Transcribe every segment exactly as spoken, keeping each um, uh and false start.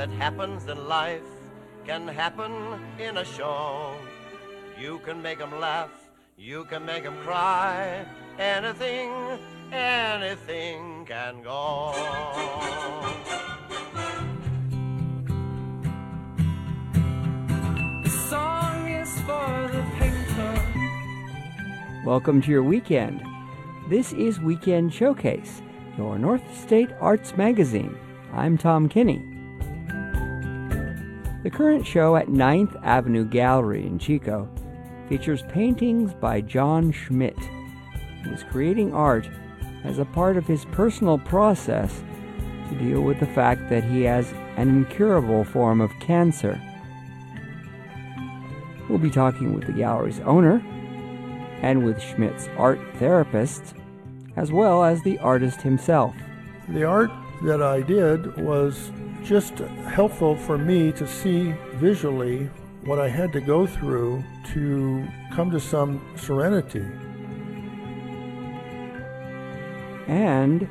that happens in life can happen in a show. You can make 'em laugh, you can make 'em cry. Anything, anything can go. The song is for the painter. Welcome to your weekend. This is Weekend Showcase, your North State Arts magazine. I'm Tom Kinney. The current show at ninth Avenue Gallery in Chico features paintings by John Schmidt, who is creating art as a part of his personal process to deal with the fact that he has an incurable form of cancer. We'll be talking with the gallery's owner and with Schmidt's art therapist, as well as the artist himself. The art that I did was just helpful for me to see visually what I had to go through to come to some serenity. And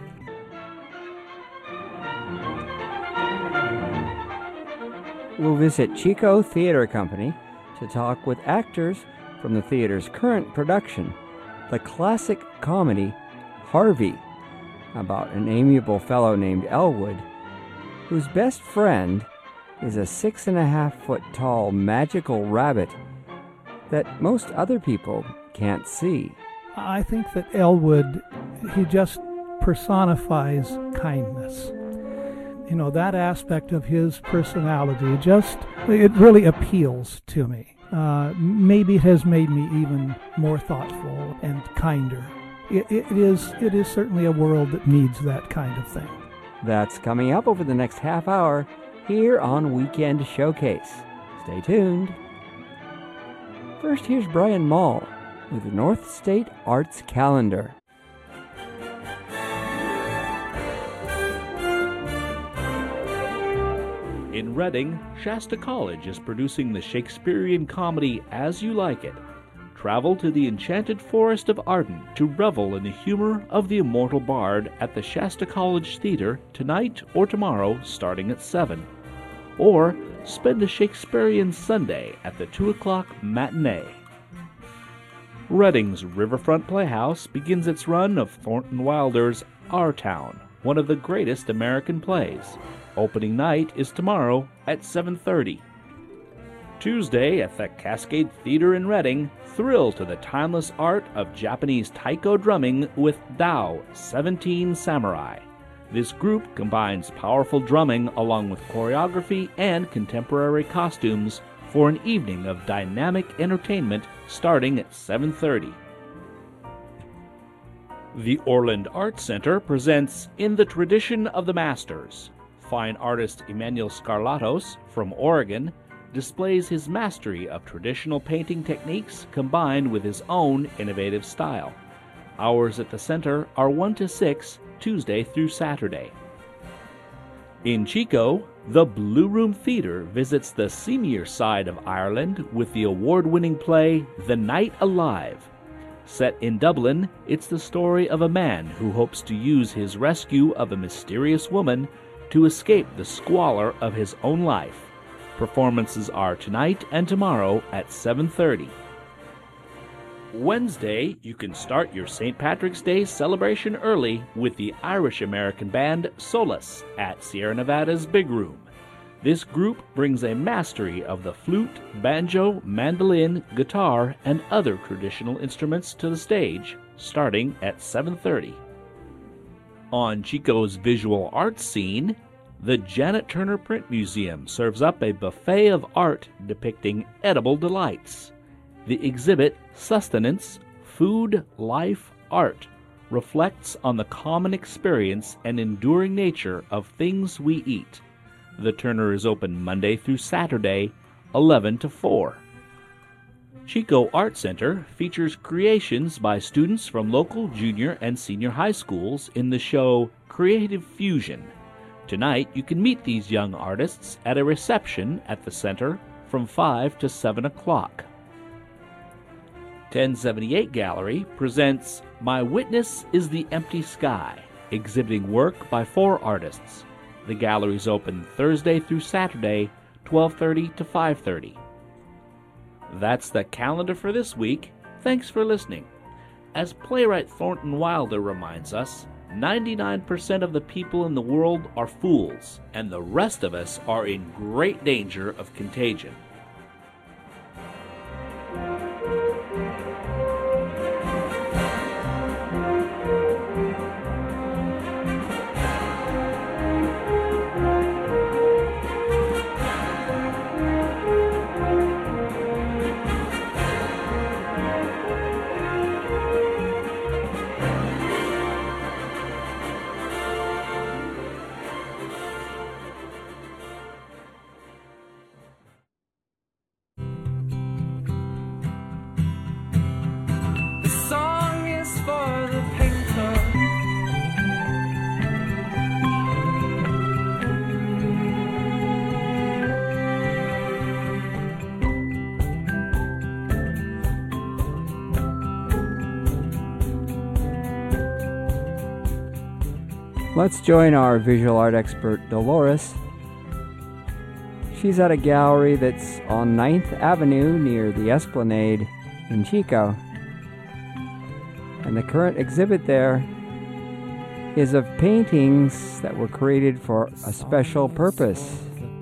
we'll visit Chico Theater Company to talk with actors from the theater's current production, the classic comedy Harvey, about an amiable fellow named Elwood, whose best friend is a six and a half foot tall magical rabbit that most other people can't see. I think that Elwood, he just personifies kindness. You know, that aspect of his personality just, it really appeals to me. Uh, maybe it has made me even more thoughtful and kinder. It, it is it is certainly a world that needs that kind of thing. That's coming up over the next half hour here on Weekend Showcase. Stay tuned. First, here's Brian Mall with the North State Arts Calendar. In Reading, Shasta College is producing the Shakespearean comedy As You Like It. Travel to the enchanted forest of Arden to revel in the humor of the immortal bard at the Shasta College Theater tonight or tomorrow starting at seven. Or spend a Shakespearean Sunday at the two o'clock matinee. Reading's Riverfront Playhouse begins its run of Thornton Wilder's Our Town, one of the greatest American plays. Opening night is tomorrow at seven thirty. Tuesday at the Cascade Theater in Reading, thrill to the timeless art of Japanese taiko drumming with Dao seventeen Samurai. This group combines powerful drumming along with choreography and contemporary costumes for an evening of dynamic entertainment starting at seven thirty. The Orland Art Center presents In the Tradition of the Masters. Fine artist Emmanuel Scarlatos from Oregon displays his mastery of traditional painting techniques combined with his own innovative style. Hours at the center are one to six, Tuesday through Saturday. In Chico, the Blue Room Theater visits the seamier side of Ireland with the award-winning play The Night Alive. Set in Dublin, it's the story of a man who hopes to use his rescue of a mysterious woman to escape the squalor of his own life. Performances are tonight and tomorrow at seven thirty. Wednesday, you can start your Saint Patrick's Day celebration early with the Irish-American band Solace at Sierra Nevada's Big Room. This group brings a mastery of the flute, banjo, mandolin, guitar, and other traditional instruments to the stage, starting at seven thirty. On Chico's visual arts scene, the Janet Turner Print Museum serves up a buffet of art depicting edible delights. The exhibit, Sustenance, Food, Life, Art, reflects on the common experience and enduring nature of things we eat. The Turner is open Monday through Saturday, eleven to four. Chico Art Center features creations by students from local junior and senior high schools in the show Creative Fusion. Tonight, you can meet these young artists at a reception at the center from five to seven o'clock. ten seventy-eight Gallery presents My Witness is the Empty Sky, exhibiting work by four artists. The gallery's open Thursday through Saturday, twelve thirty to five thirty. That's the calendar for this week. Thanks for listening. As playwright Thornton Wilder reminds us, ninety-nine percent of the people in the world are fools, and the rest of us are in great danger of contagion. Let's join our visual art expert, Dolores. She's at a gallery that's on ninth Avenue near the Esplanade in Chico. And the current exhibit there is of paintings that were created for a special purpose.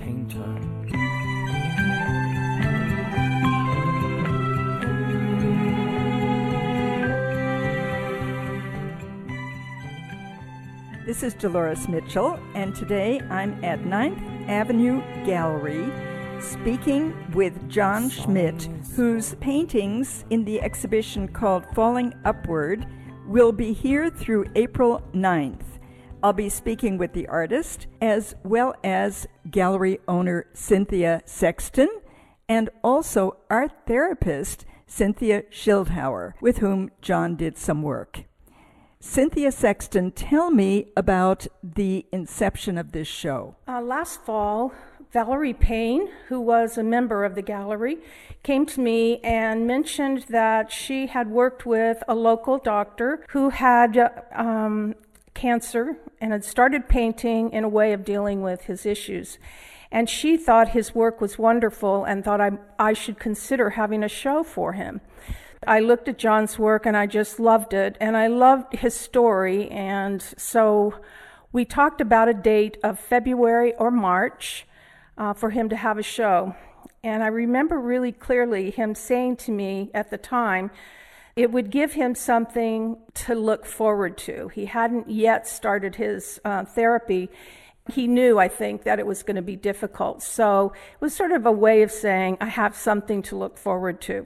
This is Dolores Mitchell, and today I'm at ninth Avenue Gallery speaking with John Schmidt, whose paintings in the exhibition called Falling Upward will be here through April ninth. I'll be speaking with the artist as well as gallery owner Cynthia Sexton and also art therapist Cynthia Schildhauer, with whom John did some work. Cynthia Sexton, tell me about the inception of this show. Uh, last fall, Valerie Payne, who was a member of the gallery, came to me and mentioned that she had worked with a local doctor who had um, cancer and had started painting in a way of dealing with his issues. And she thought his work was wonderful and thought I, I should consider having a show for him. I looked at John's work and I just loved it, and I loved his story, and so we talked about a date of February or March uh, for him to have a show. And I remember really clearly him saying to me at the time it would give him something to look forward to. He hadn't yet started his uh, therapy. He knew, I think, that it was going to be difficult. So it was sort of a way of saying, I have something to look forward to.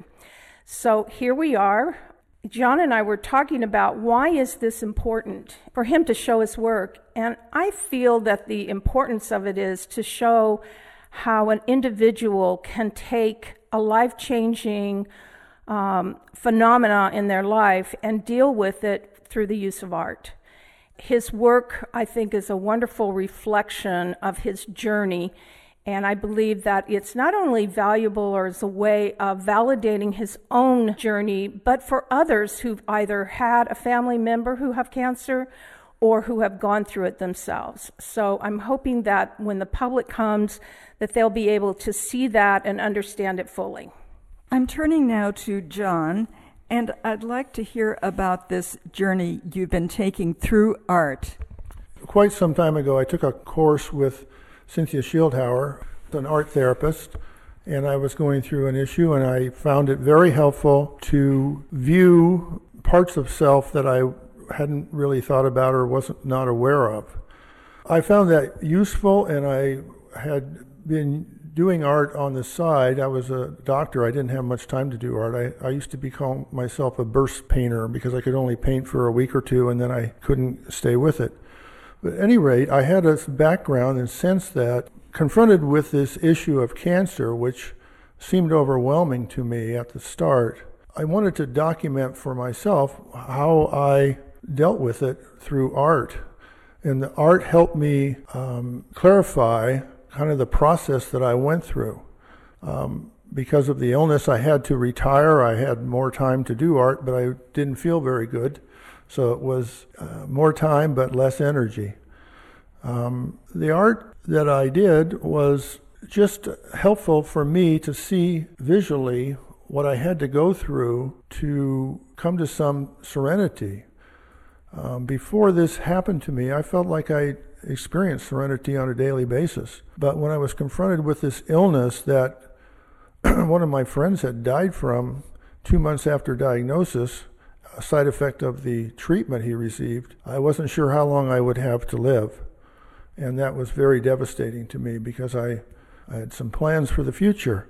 So here we are. John and I were talking about why is this important for him to show his work. And I feel that the importance of it is to show how an individual can take a life-changing um, phenomena in their life and deal with it through the use of art. His work, I think, is a wonderful reflection of his journey. And I believe that it's not only valuable or as a way of validating his own journey, but for others who've either had a family member who have cancer or who have gone through it themselves. So I'm hoping that when the public comes, that they'll be able to see that and understand it fully. I'm turning now to John, and I'd like to hear about this journey you've been taking through art. Quite some time ago, I took a course with Cynthia Schildhauer, an art therapist, and I was going through an issue, and I found it very helpful to view parts of self that I hadn't really thought about or wasn't not aware of. I found that useful, and I had been doing art on the side. I was a doctor. I didn't have much time to do art. I, I used to be call myself a burst painter because I could only paint for a week or two, and then I couldn't stay with it. But at any rate, I had a background and sense that confronted with this issue of cancer, which seemed overwhelming to me at the start, I wanted to document for myself how I dealt with it through art. And the art helped me um, clarify kind of the process that I went through. Um, because of the illness, I had to retire. I had more time to do art, but I didn't feel very good. So it was uh, more time but less energy. Um, the art that I did was just helpful for me to see visually what I had to go through to come to some serenity. Um, before this happened to me, I felt like I experienced serenity on a daily basis. But when I was confronted with this illness that one of my friends had died from two months after diagnosis, a side effect of the treatment he received, I wasn't sure how long I would have to live. And that was very devastating to me because I, I had some plans for the future.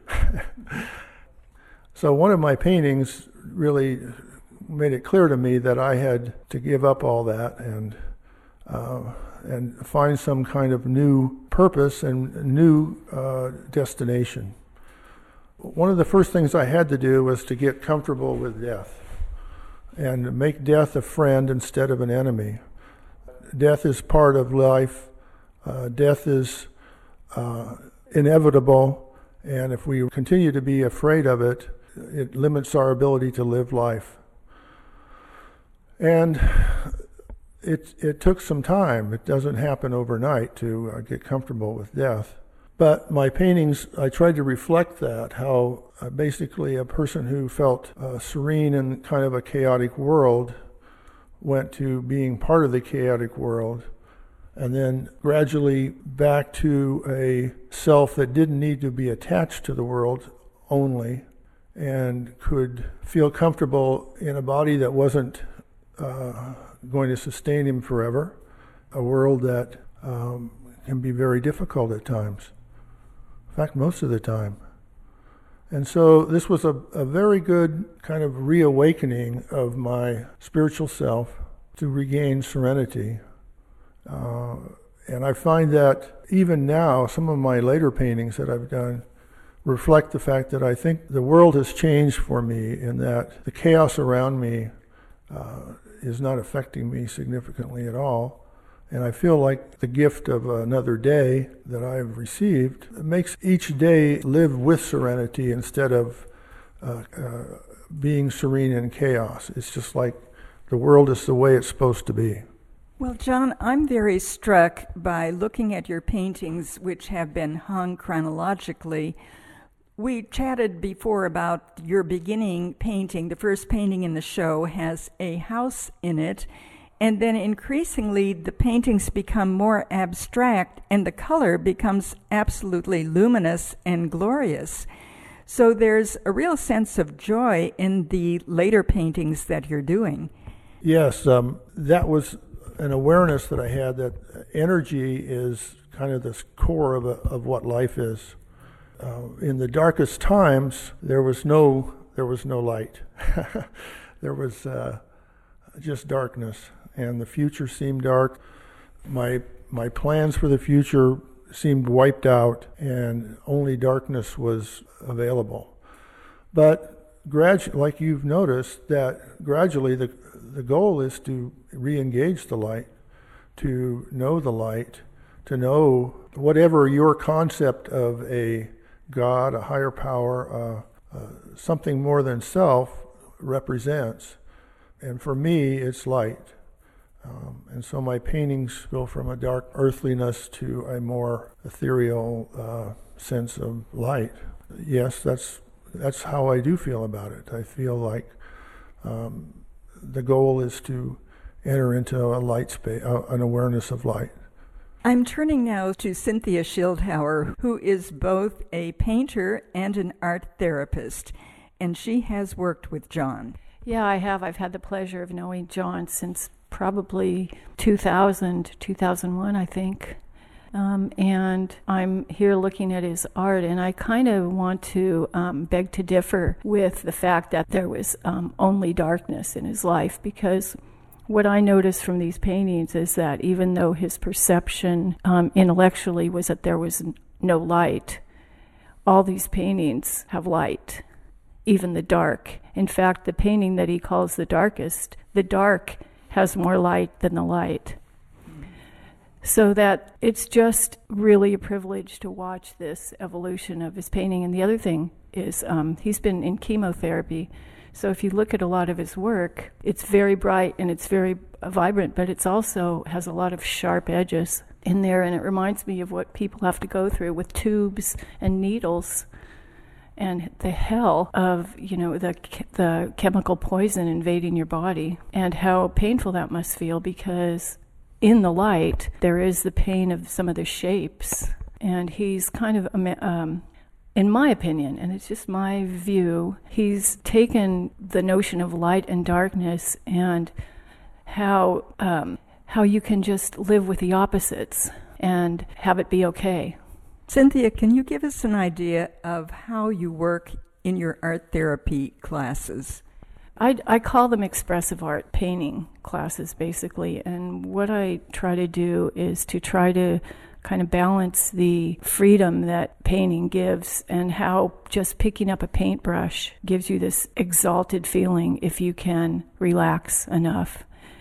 So one of my paintings really made it clear to me that I had to give up all that and uh, and find some kind of new purpose and new uh, destination. One of the first things I had to do was to get comfortable with death and make death a friend instead of an enemy. Death is part of life. Uh, death is uh, inevitable, and if we continue to be afraid of it, it limits our ability to live life. And it it took some time. It doesn't happen overnight to uh, get comfortable with death. But my paintings, I tried to reflect that, how uh, basically a person who felt uh, serene in kind of a chaotic world went to being part of the chaotic world, and then gradually back to a self that didn't need to be attached to the world only, and could feel comfortable in a body that wasn't uh, going to sustain him forever, a world that um, can be very difficult at times. In fact, most of the time. And so this was a, a very good kind of reawakening of my spiritual self to regain serenity. Uh, and I find that even now, some of my later paintings that I've done reflect the fact that I think the world has changed for me in that the chaos around me uh, is not affecting me significantly at all. And I feel like the gift of another day that I've received makes each day live with serenity instead of uh, uh, being serene in chaos. It's just like the world is the way it's supposed to be. Well, John, I'm very struck by looking at your paintings, which have been hung chronologically. We chatted before about your beginning painting. The first painting in the show has a house in it. And then increasingly, the paintings become more abstract, and the color becomes absolutely luminous and glorious. So there's a real sense of joy in the later paintings that you're doing. Yes, um, that was an awareness that I had that energy is kind of the core of, a, of what life is. Uh, in the darkest times, there was no there was no light. There was uh, just darkness. And the future seemed dark. My my plans for the future seemed wiped out, and only darkness was available. But gradu- like you've noticed, that gradually the the goal is to re-engage the light, to know the light, to know whatever your concept of a God, a higher power, uh, uh, something more than self represents. And for me, it's light. Um, and so my paintings go from a dark earthliness to a more ethereal uh, sense of light. Yes, that's that's how I do feel about it. I feel like um, the goal is to enter into a light space, uh, an awareness of light. I'm turning now to Cynthia Schildhauer, who is both a painter and an art therapist, and she has worked with John. Yeah, I have. I've had the pleasure of knowing John since probably two thousand, two thousand one, I think. Um, and I'm here looking at his art, and I kind of want to um, beg to differ with the fact that there was um, only darkness in his life, because what I noticed from these paintings is that even though his perception um, intellectually was that there was n- no light, all these paintings have light, even the dark. In fact, the painting that he calls the darkest, the dark has more light than the light. So that it's just really a privilege to watch this evolution of his painting. And the other thing is um, he's been in chemotherapy. So if you look at a lot of his work, it's very bright and it's very vibrant, but it's also has a lot of sharp edges. in there, and it reminds me of what people have to go through with tubes and needles and the hell of, you know, the the chemical poison invading your body, and how painful that must feel, because in the light there is the pain of some of the shapes. And he's kind of, um, in my opinion, and it's just my view, he's taken the notion of light and darkness and how um, how you can just live with the opposites and have it be okay. Cynthia, can you give us an idea of how you work in your art therapy classes? I, I call them expressive art painting classes, basically. And what I try to do is to try to kind of balance the freedom that painting gives, and how just picking up a paintbrush gives you this exalted feeling if you can relax enough.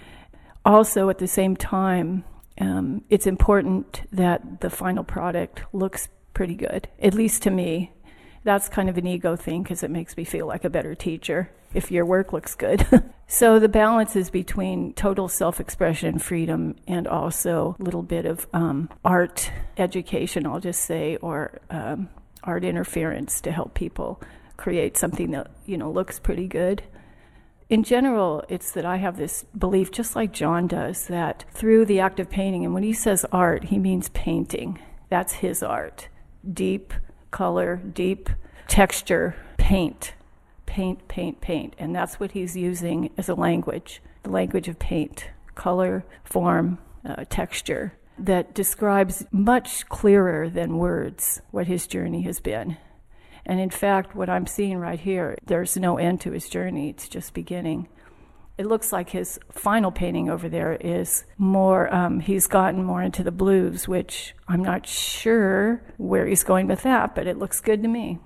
Also, at the same time, Um, it's important that the final product looks pretty good, at least to me. That's kind of an ego thing, because it makes me feel like a better teacher if your work looks good. So the balance is between total self-expression and freedom, and also a little bit of um, art education, I'll just say, or um, art interference to help people create something that, you know, looks pretty good. In general, it's that I have this belief, just like John does, that through the act of painting, and when he says art, he means painting. That's his art. Deep color, deep texture, paint. Paint, paint, paint. And that's what he's using as a language, the language of paint. Color, form, uh, texture, that describes much clearer than words what his journey has been. And in fact, what I'm seeing right here, there's no end to his journey. It's just beginning. It looks like his final painting over there is more, um, he's gotten more into the blues, which I'm not sure where he's going with that, but it looks good to me.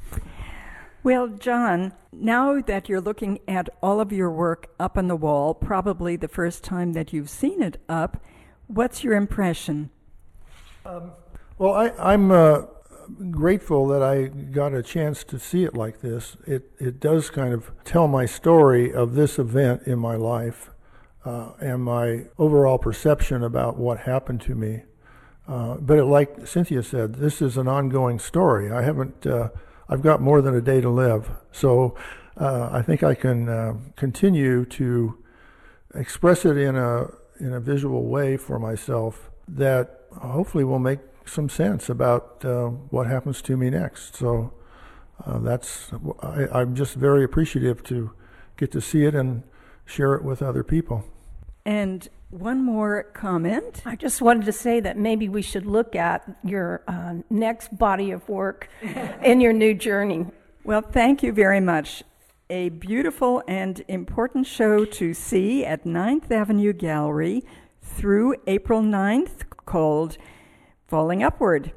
Well, John, now that you're looking at all of your work up on the wall, probably the first time that you've seen it up, what's your impression? Um, well, I, I'm... Uh grateful that I got a chance to see it like this. It it does kind of tell my story of this event in my life, uh, and my overall perception about what happened to me. Uh, but it, like Cynthia said, this is an ongoing story. I haven't. Uh, I've got more than a day to live, so uh, I think I can uh, continue to express it in a in a visual way for myself that hopefully will make some sense about uh, what happens to me next. So uh, that's I, I'm just very appreciative to get to see it and share it with other people. And one more comment. I just wanted to say that maybe we should look at your uh, next body of work in your new journey. Well, thank you very much. A beautiful and important show to see at ninth Avenue Gallery through April ninth, called Falling Upward.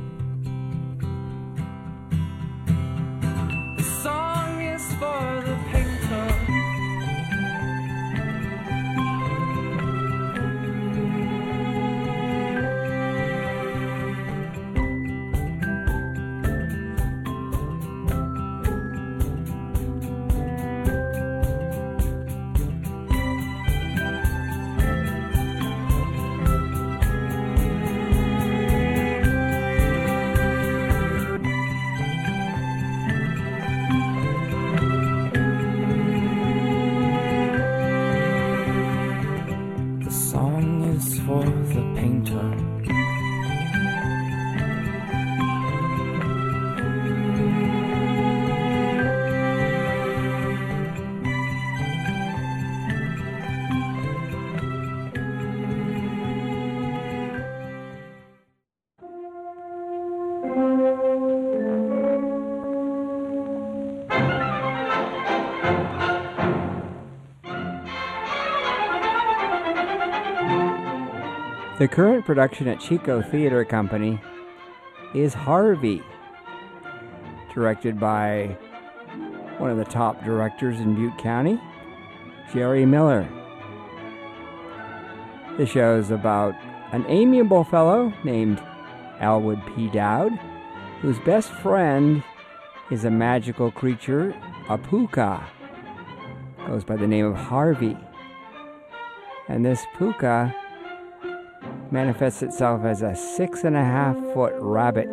The song is for the painter. For the painter. The current production at Chico Theater Company is Harvey, directed by one of the top directors in Butte County, Jerry Miller. The show is about an amiable fellow named Elwood P. Dowd, whose best friend is a magical creature, a puka, goes by the name of Harvey. And this puka manifests itself as a six and a half foot rabbit.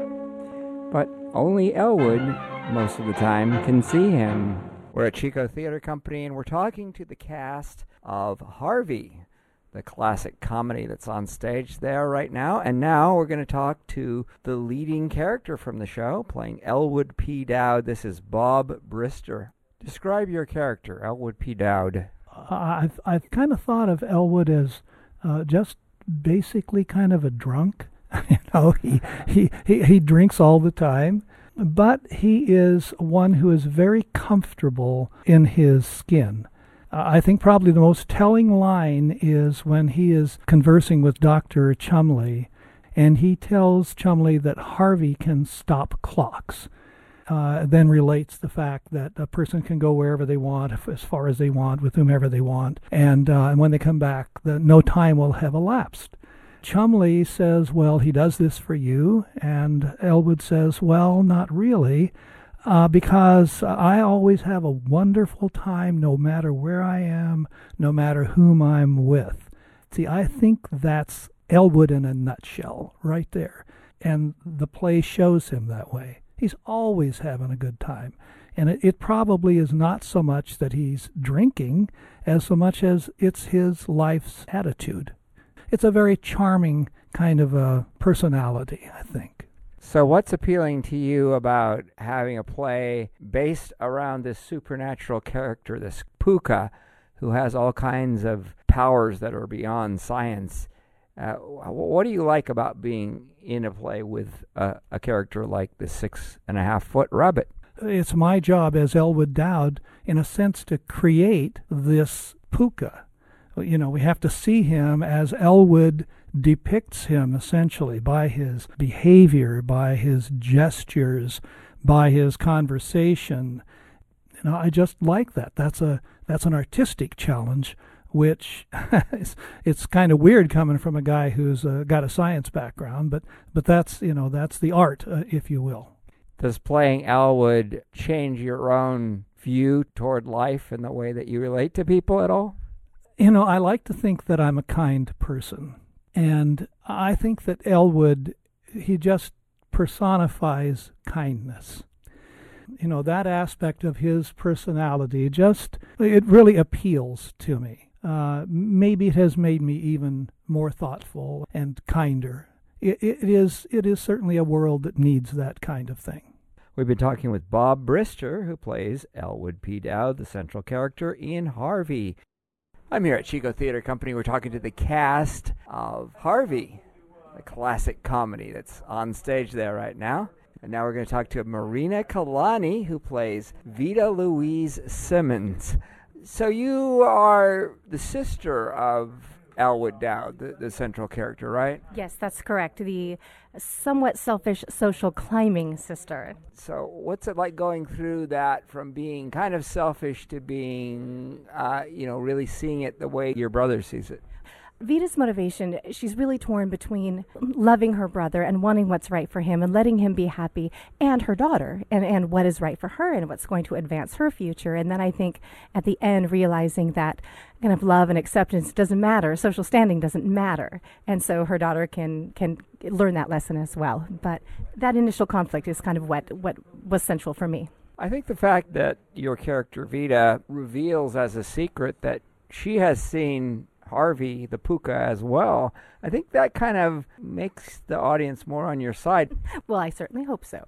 But only Elwood, most of the time, can see him. We're at Chico Theater Company, and we're talking to the cast of Harvey, the classic comedy that's on stage there right now. And now we're going to talk to the leading character from the show, playing Elwood P. Dowd. This is Bob Brister. Describe your character, Elwood P. Dowd. Uh, I've, I've kind of thought of Elwood as uh, just basically kind of a drunk. you know, he, he, he, he drinks all the time. But he is one who is very comfortable in his skin. Uh, I think probably the most telling line is when he is conversing with Doctor Chumley, and he tells Chumley that Harvey can stop clocks. Uh, then relates the fact that a person can go wherever they want, as far as they want, with whomever they want, and, uh, and when they come back, the, no time will have elapsed. Chumley says, well, he does this for you, and Elwood says, well, not really, uh, because I always have a wonderful time no matter where I am, no matter whom I'm with. See, I think that's Elwood in a nutshell right there, and the play shows him that way. He's always having a good time, and it, it probably is not so much that he's drinking as so much as it's his life's attitude. It's a very charming kind of a personality, I think. So what's appealing to you about having a play based around this supernatural character, this Puka, who has all kinds of powers that are beyond science? Uh, what do you like about being in a play with a, a character like the six-and-a-half-foot rabbit? It's my job as Elwood Dowd, in a sense, to create this Puka. You know, we have to see him as Elwood depicts him, essentially, by his behavior, by his gestures, by his conversation. You know, I just like that. That's a that's an artistic challenge, which is, it's kind of weird coming from a guy who's uh, got a science background, but but that's, you know, that's the art, uh, if you will. Does playing Elwood change your own view toward life and the way that you relate to people at all? You know, I like to think that I'm a kind person, and I think that Elwood, he just personifies kindness. You know, that aspect of his personality just, it really appeals to me. Uh, maybe it has made me even more thoughtful and kinder. It, it is it is certainly a world that needs that kind of thing. We've been talking with Bob Brister, who plays Elwood P. Dowd, the central character in Harvey. I'm here at Chico Theater Company. We're talking to the cast of Harvey, the classic comedy that's on stage there right now. And now we're going to talk to Marina Kalani, who plays Vida Louise Simmons. So you are the sister of Elwood Dowd, the, the central character, right? Yes, that's correct. The somewhat selfish social climbing sister. So what's it like going through that from being kind of selfish to being, uh, you know, really seeing it the way your brother sees it? Vida's motivation, she's really torn between loving her brother and wanting what's right for him and letting him be happy, and her daughter, and, and what is right for her and what's going to advance her future. And then I think at the end realizing that kind of love and acceptance doesn't matter, social standing doesn't matter. And so her daughter can can learn that lesson as well. But that initial conflict is kind of what, what was central for me. I think the fact that your character, Vida, reveals as a secret that she has seen Harvey, the Puka, as well, I think that kind of makes the audience more on your side. Well, I certainly hope so.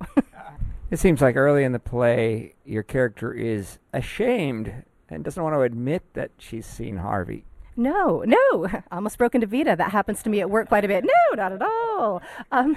It seems like early in the play, your character is ashamed and doesn't want to admit that she's seen Harvey. No, no. I almost broke into Vida. That happens to me at work quite a bit. No, not at all. Um,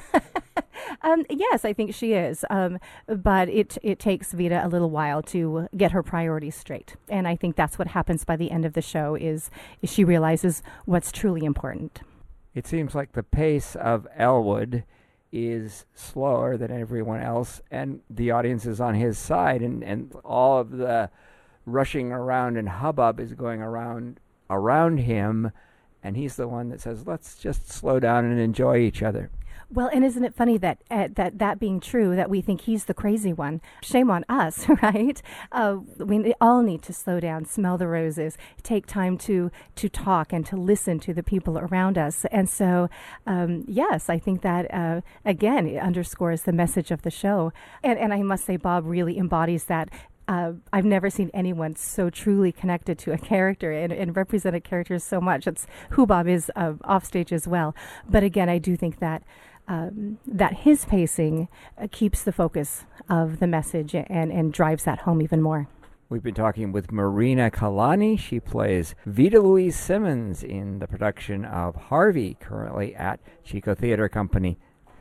um, yes, I think she is. Um, but it, it takes Vida a little while to get her priorities straight. And I think that's what happens by the end of the show is, is she realizes what's truly important. It seems like the pace of Elwood is slower than everyone else, and the audience is on his side, and, and all of the rushing around and hubbub is going around around him, and he's the one that says, let's just slow down and enjoy each other. Well, and isn't it funny that uh, that that being true, that we think he's the crazy one? Shame on us, right? Uh, we all need to slow down, smell the roses, take time to to talk and to listen to the people around us. And so, um, yes, I think that, uh, again, it underscores the message of the show. And, and I must say, Bob really embodies that. Uh, I've never seen anyone so truly connected to a character and, and represent a character so much. It's who Bob is uh, off stage as well. But again, I do think that um, that his pacing uh, keeps the focus of the message and, and drives that home even more. We've been talking with Marina Kalani. She plays Vida Louise Simmons in the production of Harvey, currently at Chico Theater Company.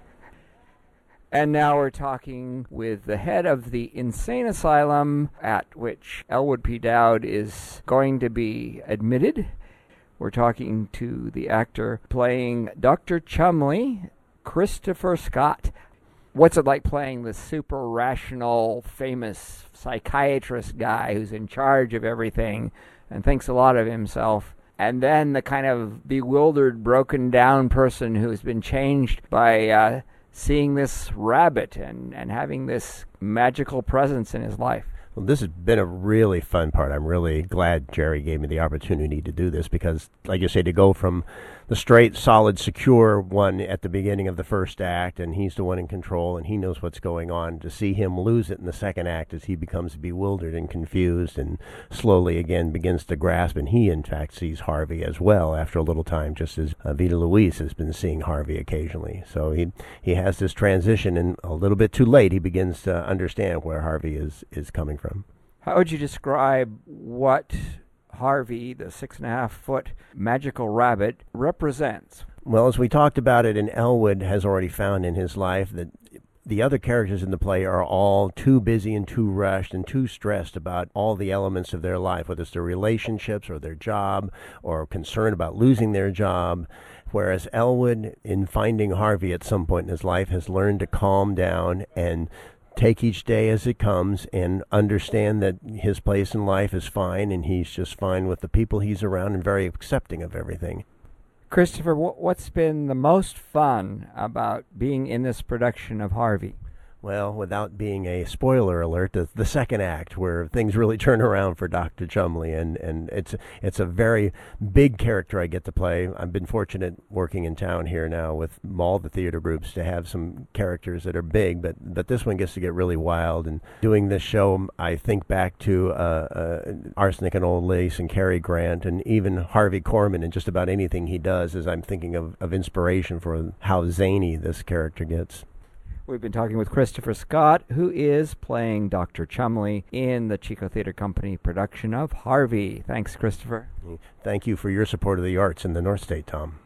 And now we're talking with the head of the insane asylum at which Elwood P. Dowd is going to be admitted. We're talking to the actor playing Doctor Chumley, Christopher Scott. What's it like playing the super rational, famous psychiatrist guy who's in charge of everything and thinks a lot of himself, and then the kind of bewildered, broken down person who's been changed by uh, seeing this rabbit and, and having this magical presence in his life? Well, this has been a really fun part. I'm really glad Jerry gave me the opportunity to do this because, like you say, to go from the straight, solid, secure one at the beginning of the first act, and he's the one in control, and he knows what's going on, to see him lose it in the second act as he becomes bewildered and confused and slowly again begins to grasp, and he, in fact, sees Harvey as well after a little time, just as uh, Vida Louise has been seeing Harvey occasionally. So he he has this transition, and a little bit too late, he begins to understand where Harvey is, is coming from. How would you describe what Harvey, the six and a half foot magical rabbit, represents? Well, as we talked about it, and Elwood has already found in his life that the other characters in the play are all too busy and too rushed and too stressed about all the elements of their life, whether it's their relationships or their job or concern about losing their job. Whereas Elwood, in finding Harvey at some point in his life, has learned to calm down and take each day as it comes and understand that his place in life is fine and he's just fine with the people he's around and very accepting of everything. Christopher, what's been the most fun about being in this production of Harvey? Well, without being a spoiler alert, the, the second act where things really turn around for Doctor Chumley, and, and it's it's a very big character I get to play. I've been fortunate working in town here now with all the theater groups to have some characters that are big, but, but this one gets to get really wild. And doing this show, I think back to uh, uh, Arsenic and Old Lace and Cary Grant and even Harvey Korman and just about anything he does as I'm thinking of, of inspiration for how zany this character gets. We've been talking with Christopher Scott, who is playing Doctor Chumley in the Chico Theater Company production of Harvey. Thanks, Christopher. Thank you for your support of the arts in the North State, Tom.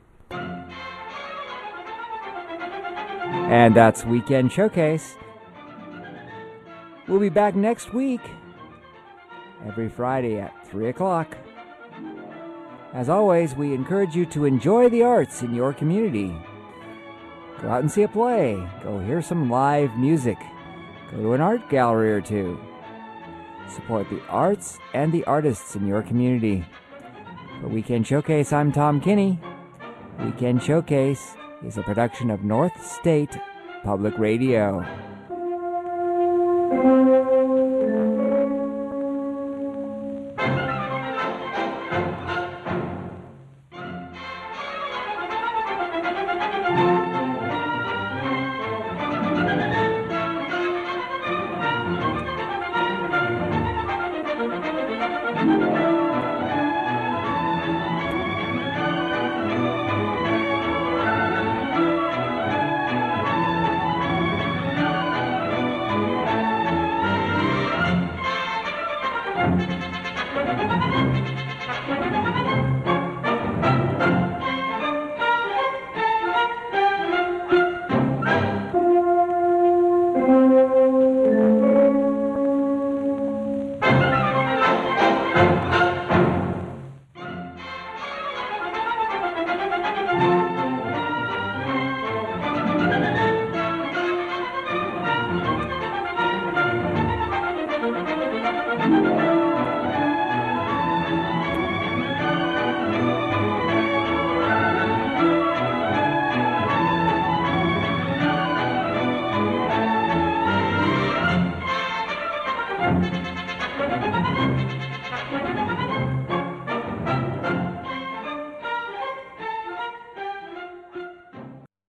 And that's Weekend Showcase. We'll be back next week, every Friday at three o'clock. As always, we encourage you to enjoy the arts in your community. Go out and see a play. Go hear some live music. Go to an art gallery or two. Support the arts and the artists in your community. For Weekend Showcase, I'm Tom Kinney. Weekend Showcase is a production of North State Public Radio.